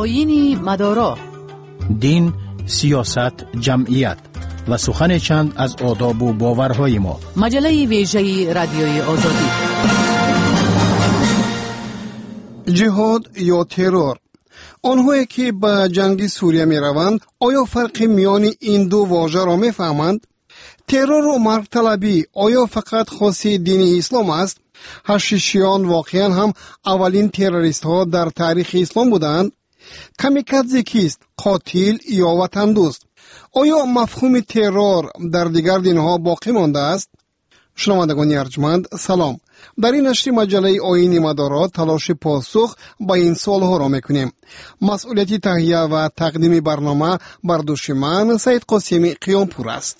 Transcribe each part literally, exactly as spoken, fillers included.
آیین مدارا، دین، سیاست، جمعیت و سخن چند از آداب و باورهای ما. مجله ویژه رادیوی آزادی. جهاد یا ترور، آنهایی که به جنگ سوریه می روند آیا فرق میان این دو واژه را می فهمند؟ ترور و مرگ طلبی آیا فقط خاص دین اسلام است؟ حشیشیان واقعا هم اولین تروریست ها در تاریخ اسلام بودند؟ کامیکادزه کیست؟ قاتل یا وطن دوست؟ آیا مفهوم ترور در دیگر دین ها باقی مانده است؟ شنوندگان ارجمند سلام. در این نشر مجله آیین مدارا تلاش پاسخ به این سوال ها را میکنیم. مسئولیت تهیه و تقدیم برنامه بر دوش من سید قاسمی قیامپور است.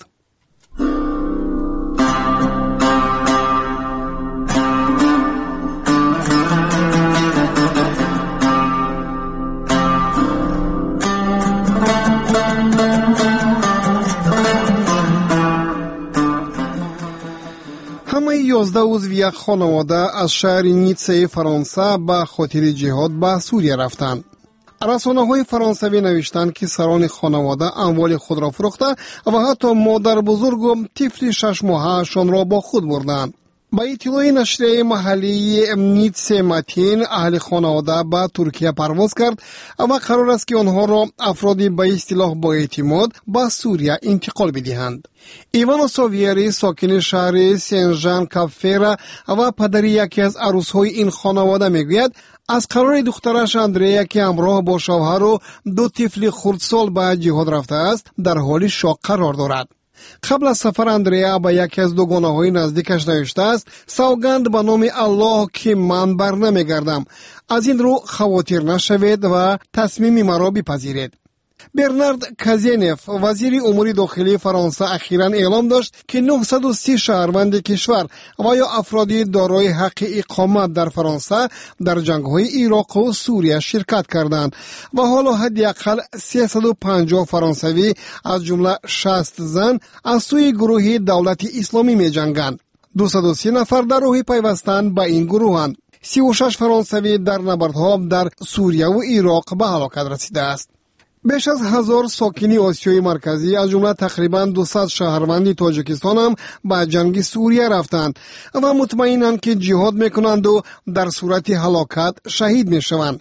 همه یازده عضو یک خانواده از شهر نیتسه فرانسه به خاطر جهاد به سوریه رفتند. رسانه‌های فرانسوی نوشتند که سران خانواده اموال خود را فروخته و حتی مادر بزرگ و طفل شش ماهه‌شان را با خود بردند. با اطلاع نشریه محلی نیتسه متین، اهل خانواده به ترکیه پرواز کرد و قرار است که آنها را افرادی به اصطلاح با اعتماد به سوریه انتقال بدهند. ایوان ساویری ساکن شهر سنجان کافیرا و پدر یکی از عروس‌های این خانواده میگوید از قرار دخترش اندریا که همراه با شوهر و دو طفل خردسال به جهاد رفته است در حال شاق قرار دارد. قبل از سفر اندریا به یکی از دوگانه‌های نزدیکش نوشته است سوگند به نام الله که من بر نمیگردم، از این رو خواطر نشوید و تصمیم مرا بپذیرید. برنارد کازینف وزیر امور داخلی فرانسه اخیراً اعلام داشت که نهصد و سی شهروند کشور و یا افرادی دارای حق اقامت در فرانسه در جنگ‌های عراق و سوریه شرکت کردند و حالا حداقل سیصد و پنجاه فرانسوی از جمله شصت زن از سوی گروه دولت اسلامی می‌جنگند. دویست و سی نفر در راه پیوستن به این گروهند. سی و شش فرانسوی در نبردها در سوریه و عراق به هلاکت رسیده است. بیش از هزار ساکنی آسیای مرکزی از جمله تقریباً دویست شهروند تاجیکستان هم به جنگ سوریه رفتند و مطمئنند که جهاد میکنند و در صورت هلاکت شهید میشوند.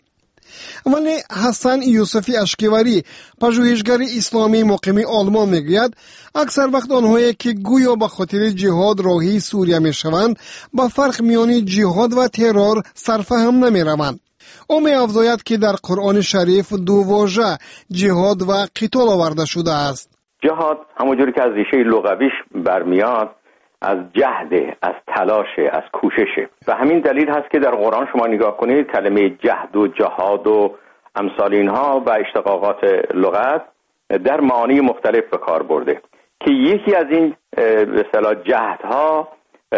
ولی حسن یوسفی اشکیوری پژوهشگر اسلامی مقیم آلمان میگوید اکثر وقت آنهایی که گویا به خاطر جهاد راهی سوریه میشوند با فرق میان جهاد و ترور سرفهم نمیروند. او می افزاید که در قرآن شریف دو واژه جهاد و قتال آورده شده است. جهاد همونجوری که از ریشه لغویش برمیاد از جهده، از تلاشه، از کوششه و همین دلیل هست که در قرآن شما نگاه کنید کلمه جهد و جهاد و امثال اینها و اشتقاقات لغت در معانی مختلف به کار برده که یکی از این به اصطلاح جهدها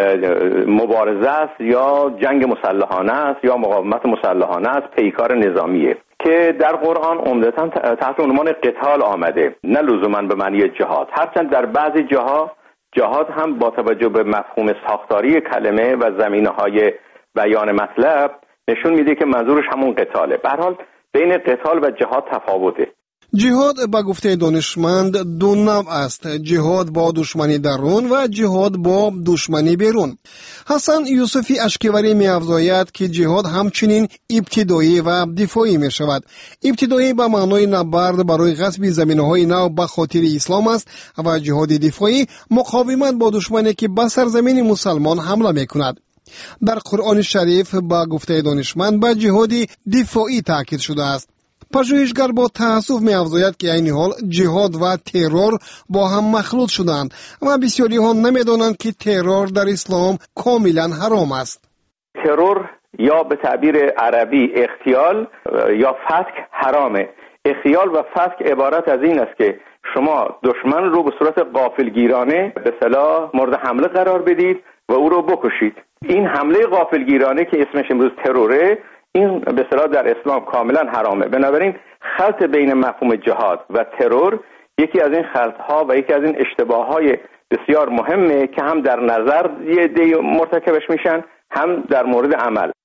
مبارزه است یا جنگ مسلحانه است یا مقاومت مسلحانه است، پیکار نظامیه که در قرآن عمدتاً تحت عنوان قتال آمده، نه لزوماً به معنی جهاد، هرچند در بعضی جاها جهاد هم با توجه به مفهوم ساختاری کلمه و زمینه‌های بیان مطلب نشون میده که منظورش همون قتاله. به هر حال بین قتال و جهاد تفاوته. جهاد با گفته دانشمند دو نوع است، جهاد با دشمنی درون و جهاد با دشمنی بیرون. حسن یوسفی اشکیوری می افزاید که جهاد همچنین ابتدایی و دفاعی می شود. ابتدایی به معنای نبرد برای غصب زمینهای نو به خاطر اسلام است و جهاد دفاعی مقاومت با دشمنی که به سرزمین مسلمان حمله می کند. در قرآن شریف با گفته دانشمند به جهاد دفاعی تاکید شده است. پژوهشگر با تأسف می افزاید که این حال جهاد و ترور با هم مخلوط شدند و بسیاری ها نمی دانند که ترور در اسلام کاملا حرام است. ترور یا به تعبیر عربی اغتیال یا فتک حرامه. اغتیال و فتک عبارت از این است که شما دشمن رو به صورت غافلگیرانه به اصطلاح مورد حمله قرار بدید و او رو بکشید. این حمله غافلگیرانه که اسمش امروز تروره، این به اصطلاح در اسلام کاملا حرامه. بنابراین خلط بین مفهوم جهاد و ترور یکی از این خلط‌ها و یکی از این اشتباه‌های بسیار مهمه که هم در نظر یه دی مرتکبش میشن هم در مورد عمل.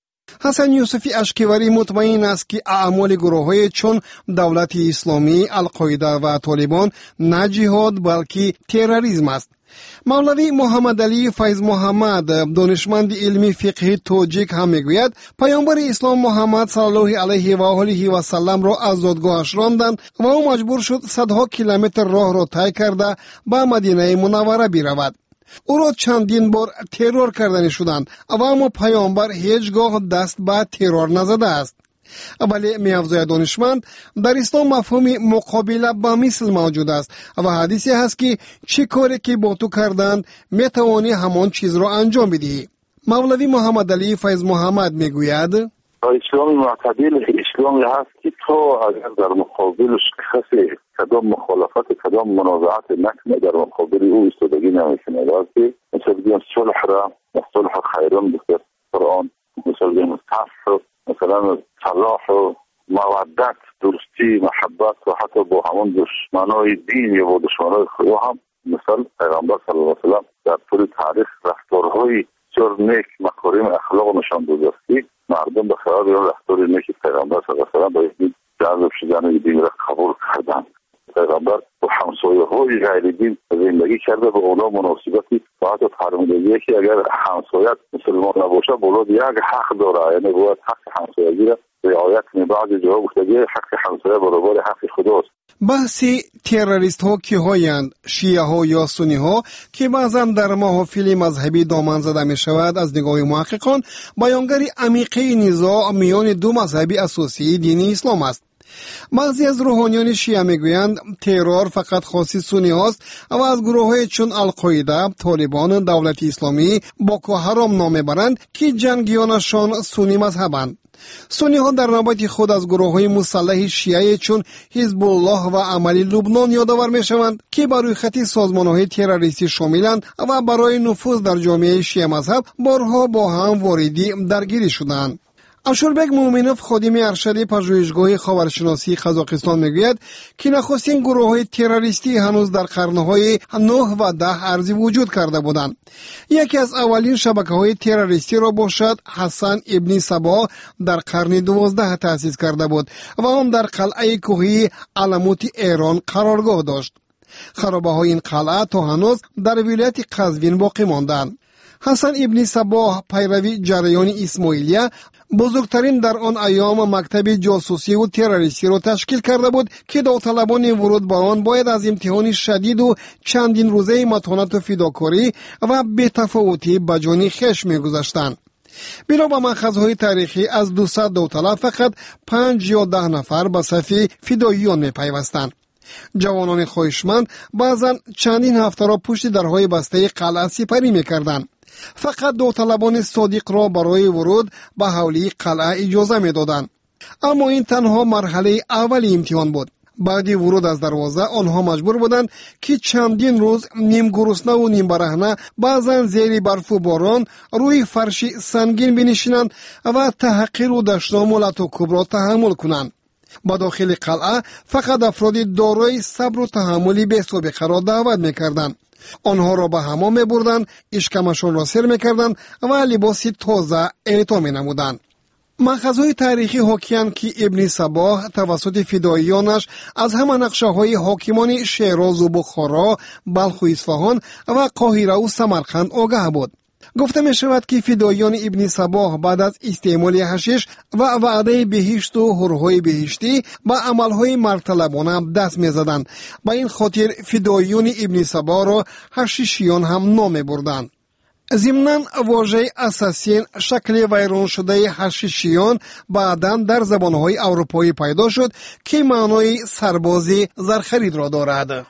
حسن یوسفی اشکیوری مطمئن است که اعمال گروه‌های چون دولت اسلامی، القاعده و طالبان نه جهاد بلکه تروریسم است. مولوی محمد علی فیض محمد، دانشمند علمی فقهی توجیک هم میگوید پیامبر اسلام محمد صلی الله علیه و آله و سلم را از زادگاهش راندند و او مجبور شد صدها کیلومتر راه را طی کرده به مدینه منوره برود. او را چندین بار ترور کردنی شدند و اما پیامبر هیچگاه دست به ترور نزده است. ولی می‌افزاید دانشمند در اسلام مفهوم مقابله با مثل موجود است و حدیثی هست که چه کاری که با تو کردند میتوانی همان چیز را انجام بدهی. مولوی محمد علی فیض محمد میگوید اسلام معتدل اسلامی هست که تو اگر در مقابلش کسی کدام مخالفت کدام منازعت نکنه در مقابل او ایستادگی نمیکنه. واسه مثلا بگیم صلح را صلح خیرون بکر قرآن، مثلا بگیم صفح، مثلا صلاح و مودت، دوستی، محبت و حتی با همون دشمنای دین یا با دشمنای خدا هم مثلا پیغمبر صلی الله علیه و سلم در طول تاریخ رفتارهای بسیار نیک مکارم اخلاق نشان داده است که مردم به خیال این رفتار نیک پیغمبر صلی الله علیه و سلم باید جذب شدن دین را قبول کردند. پیغمبر با همسایه های غیر دین زندگی کرده به اونا مناسبتی و حتی فرمودگیه که اگر همسایت مسلمان نباشه بولاد یک حق داره، یعنی باید حق همسایگی را رعایت کنه. بعض جاها گفتگی حق همسایه برابر حق خداست. بحث تروریست ها کی هایند، شیعه ها یا سنی ها که بعضا در محافل مذهبی دامن زده می شود، از نگاه محققان بیانگری عمیقه نزاع میان دو مذهبی اساسی دینی اسلام است. بعضی از روحانیان شیعه میگویند ترور فقط خاص سنی هاست و از گروه های چون القاعده، طالبان، دولت اسلامی، باکو حرام نام برند که جنگیانشان سنی مذهبند. سنی ها در نوبت خود از گروه های مسلح شیعه چون حزب الله و عملی لبنان یادآور می شوند که بر روی خط سازمان های تروریستی شاملند و برای نفوذ در جامعه شیعه مذهب بارها با هم واردی درگیری شدند. اشوربک مومنوف، خادم ارشد پژوهشگاه خاورشناسی قزاقستان میگوید که نخستین گروه های تروریستی هنوز در قرنهای نه و ده ارزی وجود کرده بودند. یکی از اولین شبکه های تروریستی را باشد حسن ابن صباح در قرن دوازده تأسیس کرده بود و آن در قلعه کوهی علموت ایران قرارگاه داشت. خرابه های این قلعه تا هنوز در ولایت قزوین باقی ماندند. حسن ابن صباح پیروی جریان اسماعیلیه بزرگترین در آن ایام مکتب جاسوسی و تروریستی را تشکیل کرده بود که داوطلبان ورود به آن باید از امتحان شدید و چندین روزه متانت و فداکاری و بی‌تفاوتی به جان خویش می‌گذاشتند. بنا به مأخذهای تاریخی از دویست داوطلب فقط پنج یا ده نفر به صف فداییان می‌پیوستند. جوانان خواهشمند بعضا چندین هفته را پشت درهای بسته قلعه سپری می‌کردند. فقط داوطلبان صادق را برای ورود به حولی قلعه اجازه می‌دادند. اما این تنها مرحله اول امتحان بود. بعد ورود از دروازه آنها مجبور بودند که چندین روز نیم گرسنه و نیم برهنه، بعضا زیر برف و باران روی فرش سنگین بنشینند و تحقیر و دشنامولت و کبرا تحمل کنند. با داخل قلعه فقط افراد دارای صبر و تحملی به سابقه را دعوت می‌کردند. آنها را به حمام می‌بردند، اشکمشان را سر می‌کردند و لباس تازه اعطا می‌نمودند. مأخذهای تاریخی حاکی‌اند که ابن صباح توسط فداییانش از همه نقشه‌های حاکمان شیراز و بخارا، بلخ و اصفهان و قاهره و سمرقند آگاه بود. گفته می شود که فداییان ابن صباح بعد از استعمال حشیش و وعده بهشت و حورهای بهشتی با عملهای مرطلبانه دست می زدند. با این خاطر فداییان ابن صباح را حشیشیان هم نام بردند. ضمناً واژه اساسین، شکل ویران شده حشیشیان، بعداً در زبانهای اروپایی پیدا شد که معنای سربازی زرخرید را دارد.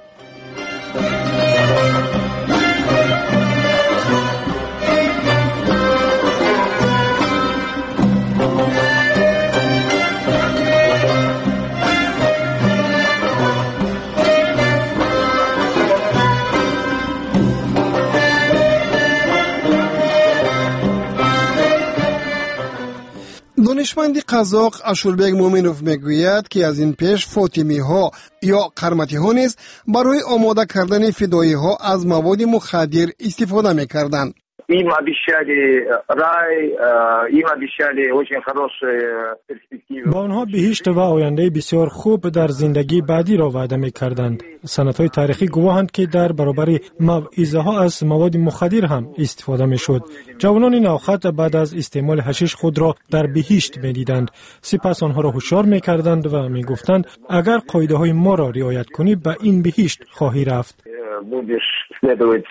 دانشمند قزاق اشوربک مومنوف میگوید که از این پیش فاطمی ها یا قرمتی ها نیز برای آماده کردن فدایی ها از مواد مخدر استفاده میکردند. им обещали рай, им обещали очень хорошие перспективы. با آنها بهشت و آینده بسیار خوب در زندگی بعدی را وعده می‌کردند. سندهای تاریخی گواهند که در برابر موعظه ها از مواد مخدر هم استفاده می‌شد. جوانان نوخط بعد از استعمال حشیش خود را در بهشت می‌دیدند. سپس آنها را هشدار می‌کردند و می‌گفتند اگر قاعده‌های ما را رعایت کنی به این بهشت خواهی رفت. Будешь следовать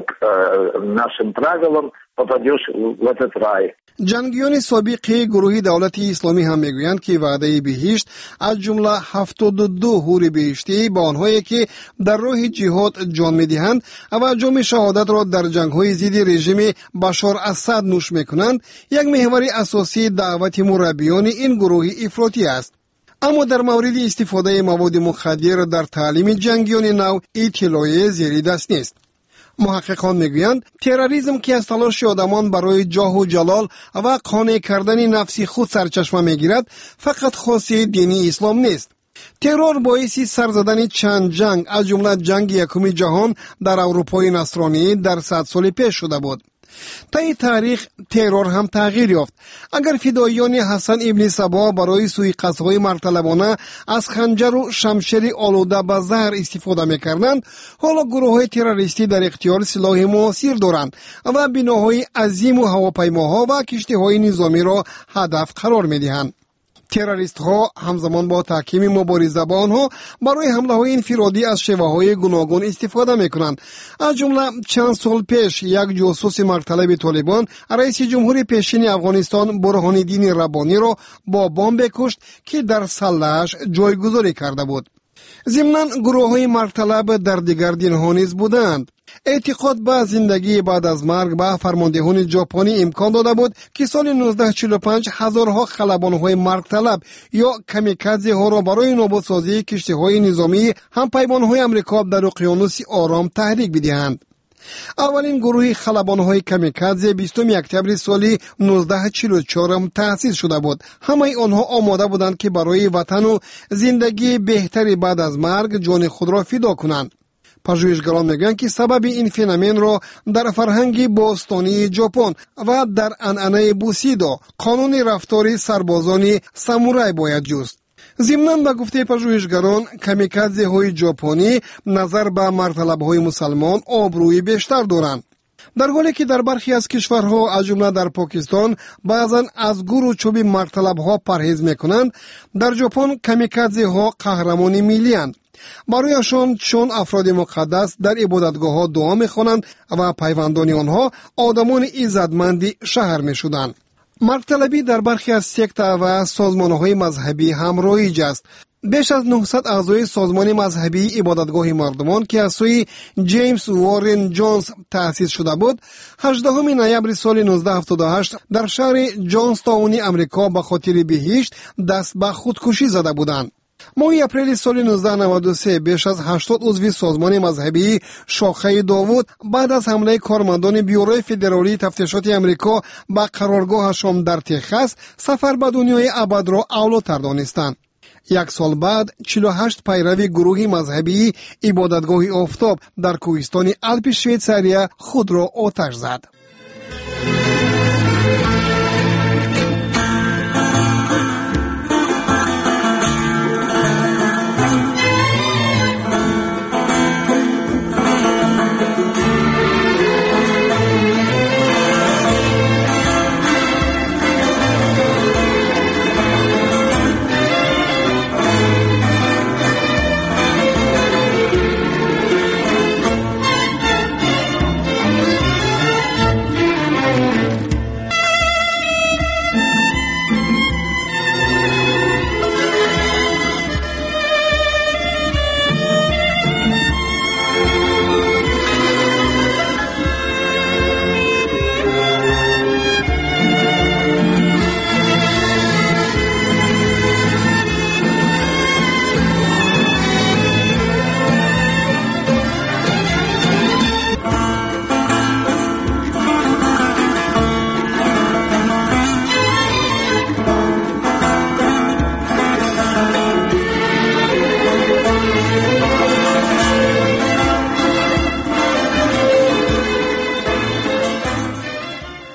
нашим правилам, попадешь в этот рай. جنگیان سابق گروه دولت اسلامی هم میگویند که وعده بهشت از جمله هفتاد و دو حور بهشتی با آنهایی که در راه جهاد جان میدهند و جام شهادت را در جنگ‌های ضد رژیم بشار اسد نوش میکنند یک محور اساسی دعوت مربیان این گروه افراطی است. اما در مورد استفاده مواد مخدر در تعلیم جنگیان نو اطلاعی زیر دست نیست. محققان میگویند تروریسم که از تلاش آدمان برای جاه و جلال و قانع کردن نفسی خود سرچشمه میگیرد فقط خاصی دینی اسلام نیست. ترور باعث سر زدن چند جنگ از جمله جنگ یکم جهان در اروپای نصرانی در صد سال پیش شده بود. طی تاریخ ترور هم تغییر یافت. اگر فداییان حسن ابن صبا برای سوءقصدهای مرطلبانه از خنجر و شمشیر آلوده به زهر استفاده میکردند، حالا گروه‌های تروریستی در اختیار سلاح معاصر دارند و بناهای عظیم و هواپیماها و کشتی‌های نظامی را هدف قرار میدهند. تروریست ها همزمان با تحکیم مبارزه با آنها برای حمله های انفرادی از شیوه های گوناگون استفاده میکنند. از جمله چند سال پیش یک جاسوس مرطلب طالبان رئیس جمهور پیشین افغانستان برهان الدین ربانی را با بمب کشت که در سله‌اش جایگذاری کرده بود. ضمناً گروه های مرطلب در دیگر دین ها نیز بودند. اعتقاد به زندگی بعد از مرگ به فرماندهان ژاپنی امکان داده بود که سال نوزده چهل و پنج هزارها خلبان‌های مرگ طلب یا کامیکادزه ها را برای نابودسازی کشتی‌های نظامی هم پیمان‌های آمریکا در اقیانوس آرام تحریک بدهند. اولین گروه خلبان‌های کامیکادزه بیستم اکتبر سال نوزده چهل و چهار تأسیس شده بود. همه آنها آماده بودند که برای وطن و زندگی بهتری بعد از مرگ جان خود را فدا کنند. پژوهشگران میگویند که سبب این فنومن را در فرهنگ باستانی ژاپن و در عنعنه بوسیدو قانون رفتار سربازان سامورای باید جست. ضمناً به گفته پژوهشگران کامیکادزه های ژاپنی نظر به مرطلب های مسلمان آبروی بیشتر دارند، در حالی که در برخی از کشورها از جمله در پاکستان بعضاً از گور و چوب مرطلب ها پرهیز میکنند. در ژاپن کامیکادزه ها قهرمان ملی اند. برایشان چون افراد مقدس در عبادتگاه ها دعا میخوانند و پیوندان آنها آدمان عزتمند شهر میشدند. مرطلبی در برخی از سکته و سازمان‌های مذهبی هم رایج است. بیش از نهصد اعضای سازمان مذهبی عبادتگاه مردمان که از سوی جیمز وارن جونز تأسیس شده بود، هجدهم نوامبر سال نوزده هفتاد و هشت در شهر جانستاون امریکا به خاطر بهشت دست به خودکشی زده بودند. ماه اپریل سال نوزده نود و سه بیش از هشتاد عضو سازمان مذهبی شاخه داوود بعد از حمله کارمندان بیوروی فدرالی تفتیشات امریکا به قرارگاهشان در تگزاس سفر به دنیای ابد را اولاتر دانستند. یک سال بعد چهل و هشت پیرو گروه مذهبی عبادتگاه آفتاب در کوهستان آلپ شویتزاریا خود را آتش زد.